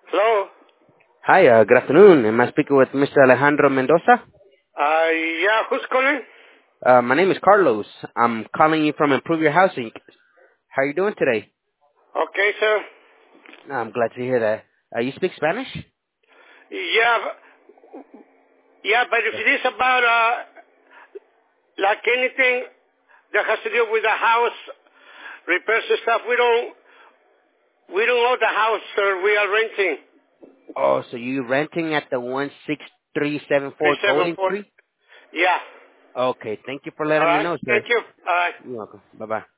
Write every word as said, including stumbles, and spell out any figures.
Hello? Hi, uh, good afternoon. Am I speaking with Mister Alejandro Mendoza? Uh, yeah, who's calling? Uh, my name is Carlos. I'm calling you from Improve Your Housing. How are you doing today? Okay, sir. No, I'm glad to hear that. Uh, you speak Spanish? Yeah, b- yeah, but if Yeah. it is about, uh, like anything that has to do with the house, repairs and stuff, we don't, we don't own the house, sir. We are renting. Oh, so you renting at the one six three seven four Golden three seven four. Street? Yeah. Okay, thank you for All letting me right. know, Thank sir. you. All right. You're welcome. Bye-bye.